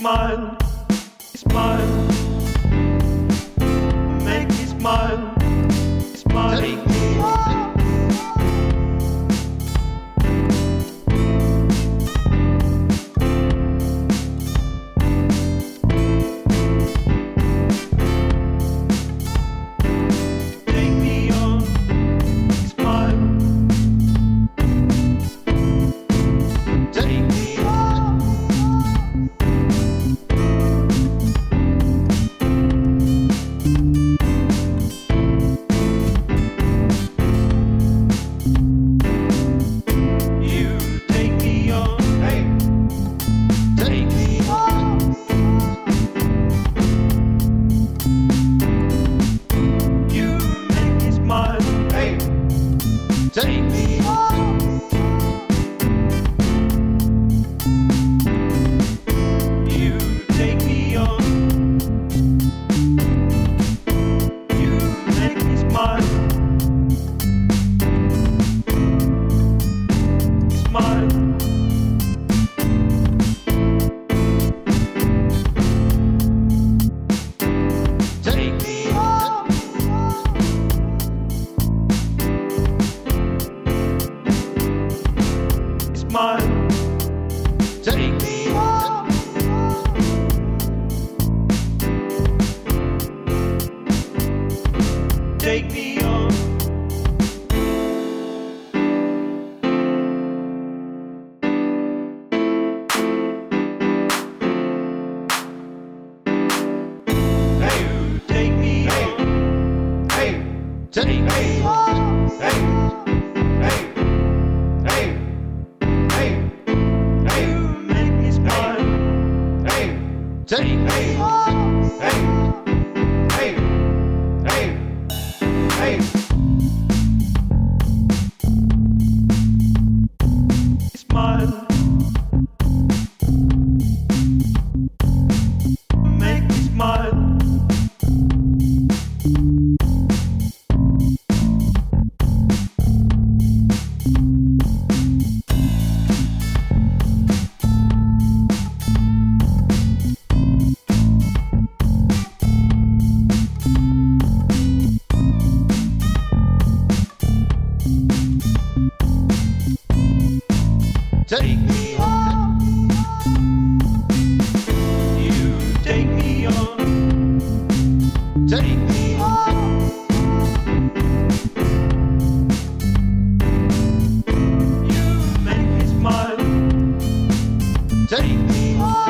smile, smile, make me smile, smile. Take me on. Take me on. You take me on. You make me smile. Smile. Take me on. Smile, take me on. Take me on. Hey, you take me on. Hey, take me on. Hey. Take me on. Hey, hey, hey, hey. Smile. Make me smile. Take me on. You take me on. Take me on. You make me smile. Take me on.